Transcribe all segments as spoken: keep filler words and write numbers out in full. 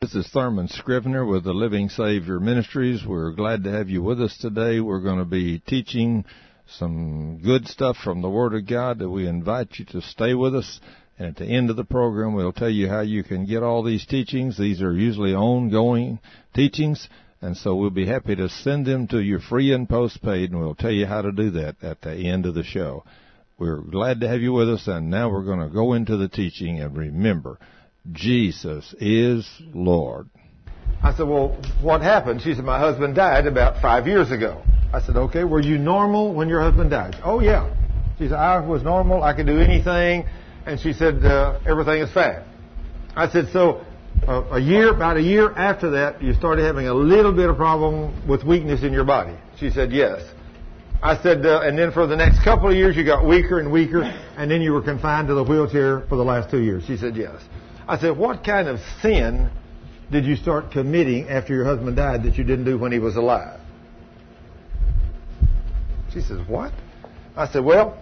This is Thurman Scrivener with the Living Savior Ministries. We're glad to have you with us today. We're going to be teaching some good stuff from the Word of God that we invite you to stay with us. And at the end of the program, we'll tell you how you can get all these teachings. These are usually ongoing teachings, and so we'll be happy to send them to you free and postpaid, and we'll tell you how to do that at the end of the show. We're glad to have you with us, and now we're going to go into the teaching. And remember, Jesus is Lord. I said, well, what happened? She said, my husband died about five years ago. I said, okay, were you normal when your husband died? Oh, yeah. She said, I was normal. I could do anything. And she said, uh, everything is fine. I said, so uh, a year, about a year after that, you started having a little bit of problem with weakness in your body. She said, yes. I said, uh, and then for the next couple of years, you got weaker and weaker, and then you were confined to the wheelchair for the last two years. She said, yes. I said, what kind of sin did you start committing after your husband died that you didn't do when he was alive? She says, what? I said, well,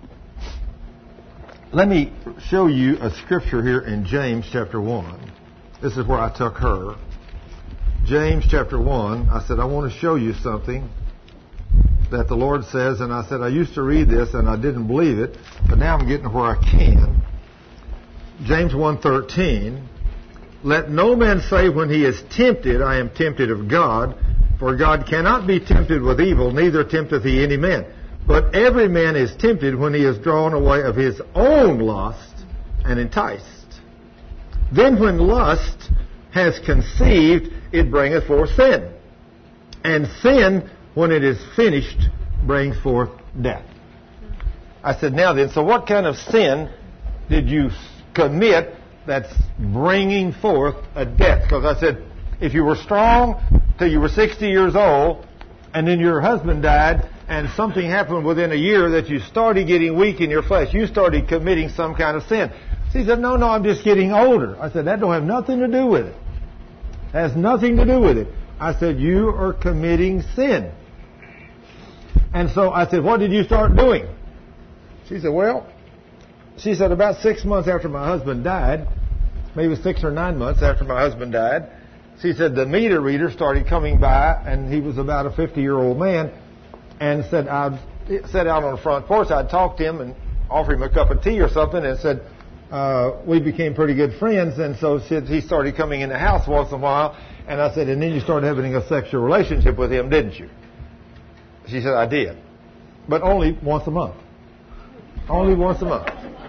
let me show you a scripture here in James chapter one. This is where I took her. James chapter one, I said, I want to show you something that the Lord says, and I said, I used to read this and I didn't believe it, but now I'm getting to where I can. James one thirteen, let no man say when he is tempted, I am tempted of God, for God cannot be tempted with evil, neither tempteth he any man. But every man is tempted when he is drawn away of his own lust and enticed. Then when lust has conceived, it bringeth forth sin. And sin, when it is finished, brings forth death. I said, now then, so what kind of sin did you commit that's bringing forth a death? Because I said, if you were strong till you were sixty years old, and then your husband died, and something happened within a year that you started getting weak in your flesh, you started committing some kind of sin. She said, no, no, I'm just getting older. I said, that don't have nothing to do with it. It has nothing to do with it. I said, you are committing sin. And so I said, what did you start doing? She said, well, she said, about six months after my husband died, maybe six or nine months after my husband died, she said the meter reader started coming by, and he was about a fifty-year-old man, and said, I'd sat out on the front porch, I'd talk to him and offer him a cup of tea or something, and said, uh, we became pretty good friends, and so she, he started coming in the house once in a while, and I said, and then you started having a sexual relationship with him, didn't you? She said, I did. But only once a month. Only once a month.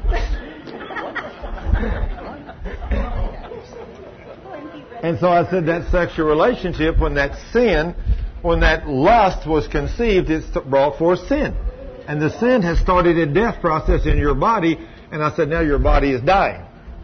And so I said that sexual relationship, when that sin, when that lust was conceived, it brought forth sin. And the sin has started a death process in your body. And I said, now your body is dying.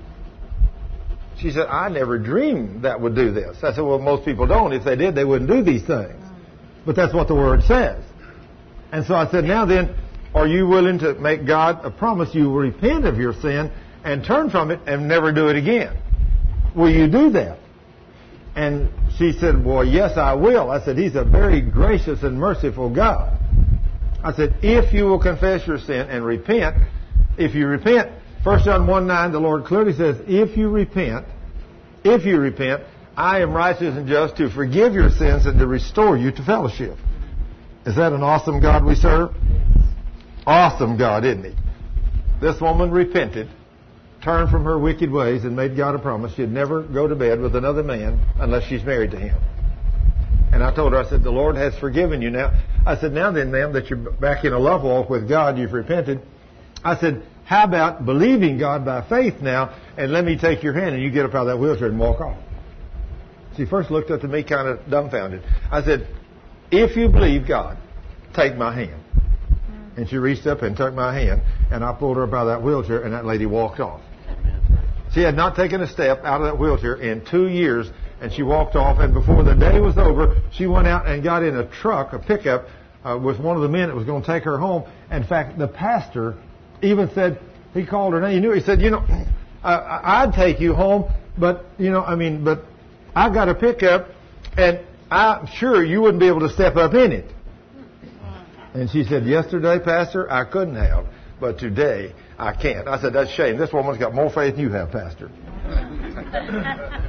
She said, I never dreamed that would do this. I said, well, most people don't. If they did, they wouldn't do these things. But that's what the Word says. And so I said, now then, are you willing to make God a promise you will repent of your sin and turn from it and never do it again? Will you do that? And she said, well, yes, I will. I said, he's a very gracious and merciful God. I said, if you will confess your sin and repent, if you repent, First John one nine, the Lord clearly says, if you repent, if you repent, I am righteous and just to forgive your sins and to restore you to fellowship. Is that an awesome God we serve? Awesome God, isn't he? This woman repented, turned from her wicked ways, and made God a promise she'd never go to bed with another man unless she's married to him. And I told her, I said, the Lord has forgiven you now. I said, now then, ma'am, that you're back in a love walk with God, you've repented. I said, how about believing God by faith now, and let me take your hand and you get up out of that wheelchair and walk off. She first looked up to me kind of dumbfounded. I said, if you believe God, take my hand. And she reached up and took my hand, and I pulled her up out of that wheelchair, and that lady walked off. She had not taken a step out of that wheelchair in two years, and she walked off. And before the day was over, she went out and got in a truck, a pickup, uh, with one of the men that was going to take her home. In fact, the pastor even said, he called her name. He knew. He said, you know, I, I'd take you home, but, you know, I mean, but I got a pickup, and I'm sure you wouldn't be able to step up in it. And she said, yesterday, Pastor, I couldn't have, but today I can't. I said, that's a shame. This woman's got more faith than you have, Pastor.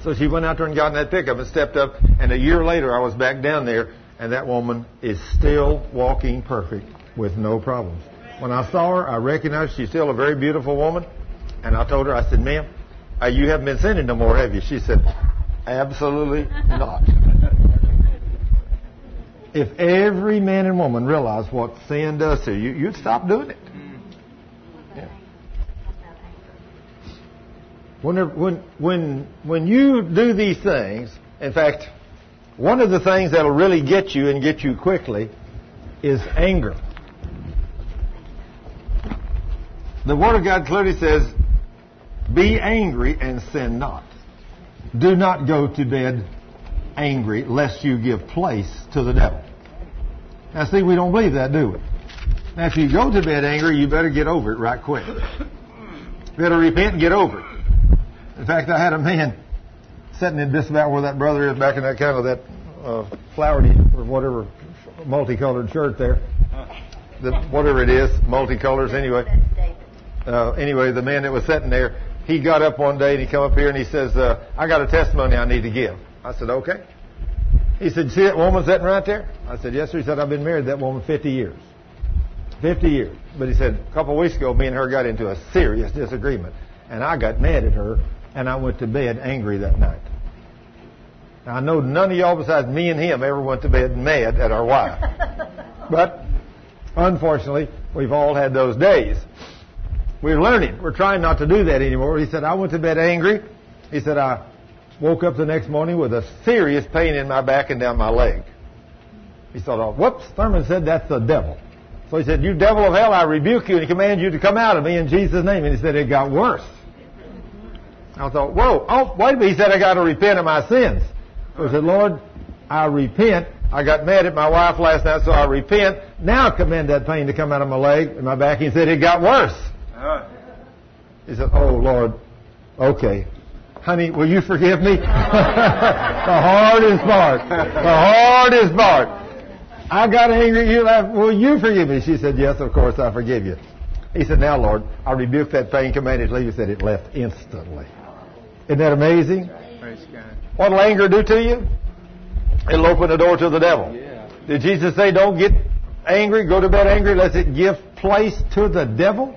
So she went out there and got in that pickup and stepped up. And a year later, I was back down there, and that woman is still walking perfect with no problems. When I saw her, I recognized she's still a very beautiful woman. And I told her, I said, ma'am, uh, you haven't been sinning no more, have you? She said, absolutely not. If every man and woman realized what sin does to you, you'd stop doing it. Yeah. Whenever, when, when, when you do these things, in fact, one of the things that'll really get you and get you quickly is anger. The Word of God clearly says, be angry and sin not. Do not go to bed angry lest you give place to the devil. Now see, we don't believe that, do we? Now if you go to bed angry, you better get over it right quick. You better repent and get over it. In fact, I had a man sitting in just about where that brother is, back in that kind of that uh, flowery or whatever multicolored shirt there. The, whatever it is, multicolors anyway. Uh, anyway, the man that was sitting there, he got up one day and he come up here and he says, uh, I got a testimony I need to give. I said, okay. He said, see that woman sitting right there? I said, yes, sir. He said, I've been married to that woman fifty years. fifty years. But he said, a couple of weeks ago, me and her got into a serious disagreement. And I got mad at her and I went to bed angry that night. Now, I know none of y'all besides me and him ever went to bed mad at our wife. But unfortunately, we've all had those days. We're learning. We're trying not to do that anymore. He said, I went to bed angry. He said, I woke up the next morning with a serious pain in my back and down my leg. He thought, oh, whoops, Thurman said that's the devil. So he said, you devil of hell, I rebuke you and command you to come out of me in Jesus' name. And he said, it got worse. I thought, whoa, oh, wait a minute. He said, I got to repent of my sins. So I said, Lord, I repent. I got mad at my wife last night, so I repent. Now I command that pain to come out of my leg and my back. He said, it got worse. He said, oh, Lord, okay. Honey, will you forgive me? The hardest part. The hardest part. I got angry. You laughed. Will you forgive me? She said, yes, of course, I forgive you. He said, now, Lord, I rebuke that pain, commanded to leave. He said, it left instantly. Isn't that amazing? Praise God. What'll anger do to you? It'll open the door to the devil. Yeah. Did Jesus say, don't get angry, go to bed angry, lest it give place to the devil?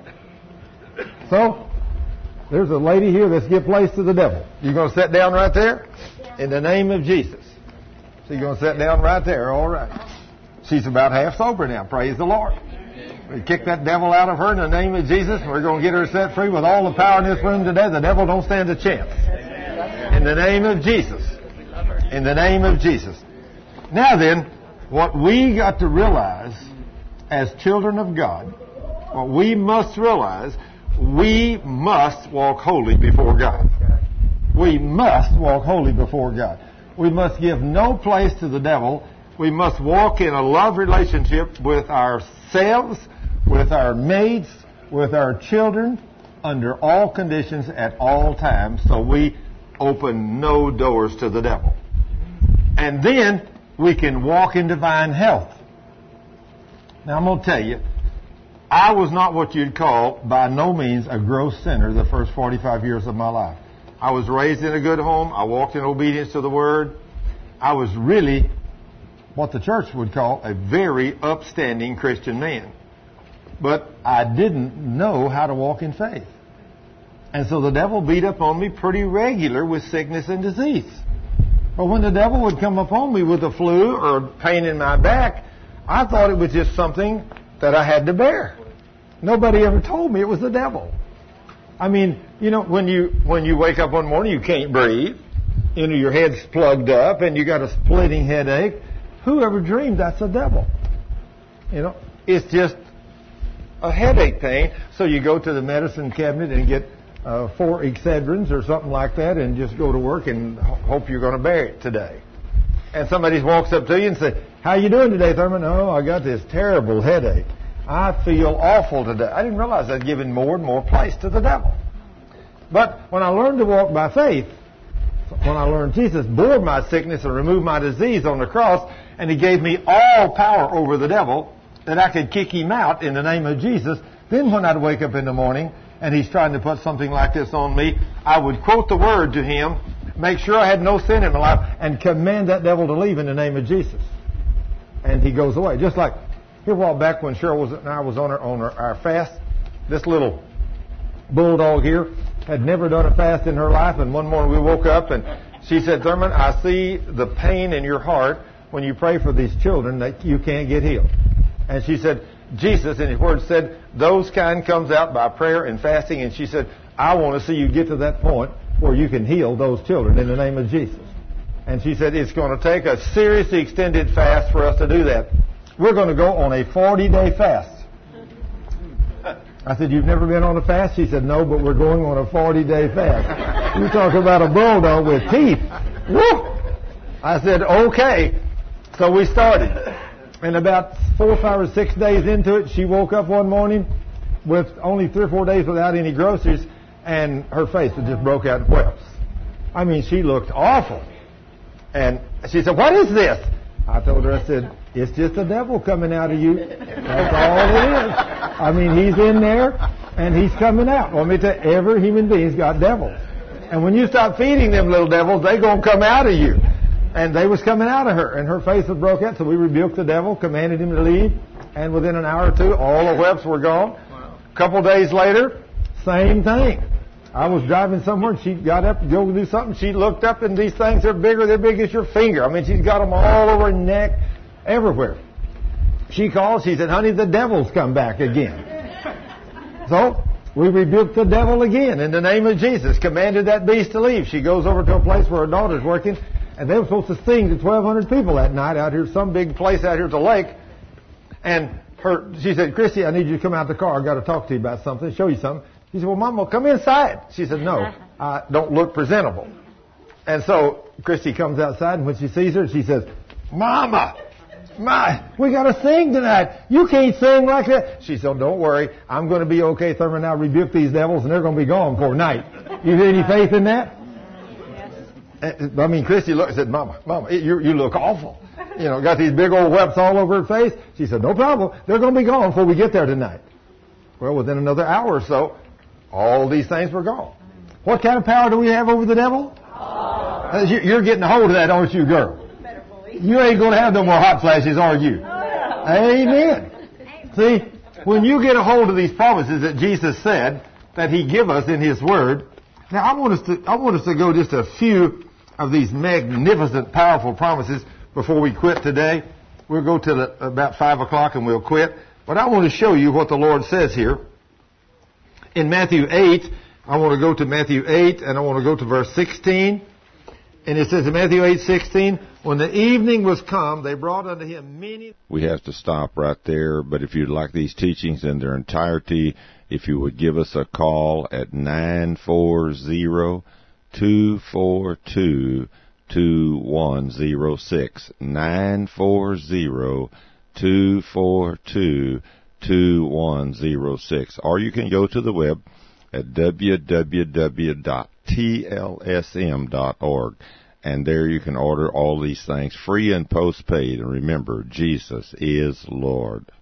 So, there's a lady here that's give place to the devil. You going to sit down right there? In the name of Jesus. So you're going to sit down right there. All right. She's about half sober now. Praise the Lord. We kick that devil out of her in the name of Jesus. We're going to get her set free with all the power in this room today. The devil don't stand a chance. In the name of Jesus. In the name of Jesus. Now then, what we got to realize as children of God, what we must realize, we must walk holy before God. We must walk holy before God. We must give no place to the devil. We must walk in a love relationship with ourselves, with our mates, with our children, under all conditions at all times, so we open no doors to the devil. And then we can walk in divine health. Now I'm going to tell you, I was not what you'd call, by no means, a gross sinner the first forty-five years of my life. I was raised in a good home. I walked in obedience to the Word. I was really what the church would call a very upstanding Christian man. But I didn't know how to walk in faith. And so the devil beat up on me pretty regular with sickness and disease. But when the devil would come upon me with a flu or pain in my back, I thought it was just something that I had to bear. Nobody ever told me it was the devil. I mean, you know, when you when you wake up one morning, you can't breathe. You know, your head's plugged up and you got a splitting headache. Who ever dreamed that's the devil? You know, it's just a headache thing. So you go to the medicine cabinet and get uh, four Excedrins or something like that and just go to work and hope you're going to bear it today. And somebody walks up to you and says, how you doing today, Thurman? Oh, I got this terrible headache. I feel awful today. I didn't realize I'd given more and more place to the devil. But when I learned to walk by faith, when I learned Jesus bore my sickness and removed my disease on the cross, and He gave me all power over the devil, that I could kick him out in the name of Jesus, then when I'd wake up in the morning and he's trying to put something like this on me, I would quote the Word to him, make sure I had no sin in my life, and command that devil to leave in the name of Jesus. And he goes away. Just like here a while back when Cheryl was and I was on our, on our, our fast, this little bulldog here had never done a fast in her life, and one morning we woke up and she said, Thurman, I see the pain in your heart when you pray for these children that you can't get healed. And she said, Jesus in his word said, those kind comes out by prayer and fasting. And she said, I want to see you get to that point where you can heal those children in the name of Jesus. And she said, it's going to take a seriously extended fast for us to do that. We're going to go on a forty-day fast. I said, you've never been on a fast? She said, no, but we're going on a forty-day fast. You talk about a bulldog with teeth. Woo! I said, okay. So we started. And about four, five, or six days into it, she woke up one morning with only three or four days without any groceries, and her face had just broke out in whelps. I mean, she looked awful. And she said, what is this? I told her, I said, it's just the devil coming out of you. That's all it is. I mean, he's in there, and he's coming out. Well, let me tell you, every human being's got devils. And when you stop feeding them little devils, they're going to come out of you. And they was coming out of her, and her face was broke out. So we rebuked the devil, commanded him to leave, and within an hour or two, all the whelps were gone. Wow. A couple days later, same thing. I was driving somewhere, and she got up to go do something. She looked up, and these things are bigger. They're big as your finger. I mean, she's got them all over her neck, everywhere. She called. She said, honey, the devil's come back again. So we rebuked the devil again in the name of Jesus, commanded that beast to leave. She goes over to a place where her daughter's working, and they were supposed to sing to twelve hundred people that night out here, some big place out here at the lake. And her, she said, Christy, I need you to come out the car. I've got to talk to you about something, show you something. She said, well, Mom, well, come inside. She said, no, I don't look presentable. And so Christy comes outside, and when she sees her, she says, Mama, my, we got to sing tonight. You can't sing like that. She said, don't worry. I'm going to be okay, Thurman. Now rebuke these devils, and they're going to be gone for night. You have any faith in that? Yes. I mean, Christy looked and said, Mama, Mama, you, you look awful. You know, got these big old whelps all over her face. She said, no problem. They're going to be gone before we get there tonight. Well, within another hour or so, all these things were gone. What kind of power do we have over the devil? Oh. You're getting a hold of that, aren't you, girl? You ain't going to have no more hot flashes, are you? Oh. Amen. See, when you get a hold of these promises that Jesus said that He give us in His Word, now I want us to I want us to go just a few of these magnificent, powerful promises before we quit today. We'll go till about five o'clock and we'll quit. But I want to show you what the Lord says here. In Matthew eight, I want to go to Matthew eight, and I want to go to verse sixteen. And it says in Matthew eight sixteen, when the evening was come, they brought unto Him many... We have to stop right there, but if you'd like these teachings in their entirety, if you would give us a call at nine four zero, two four two, two one zero six, nine four zero, two four two, two one zero six, or you can go to the web at w w w dot t l s m dot org, and there you can order all these things free and postpaid. And remember, Jesus is Lord.